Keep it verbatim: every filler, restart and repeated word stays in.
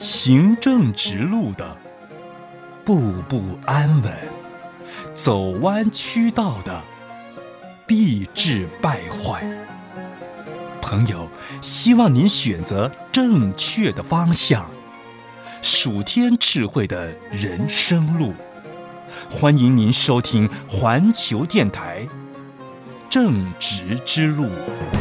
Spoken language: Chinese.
行正直路的，步步安稳；走弯曲道的，必致败坏。朋友，希望您选择正确的方向，属天智慧的人生路。欢迎您收听环球电台正直之路。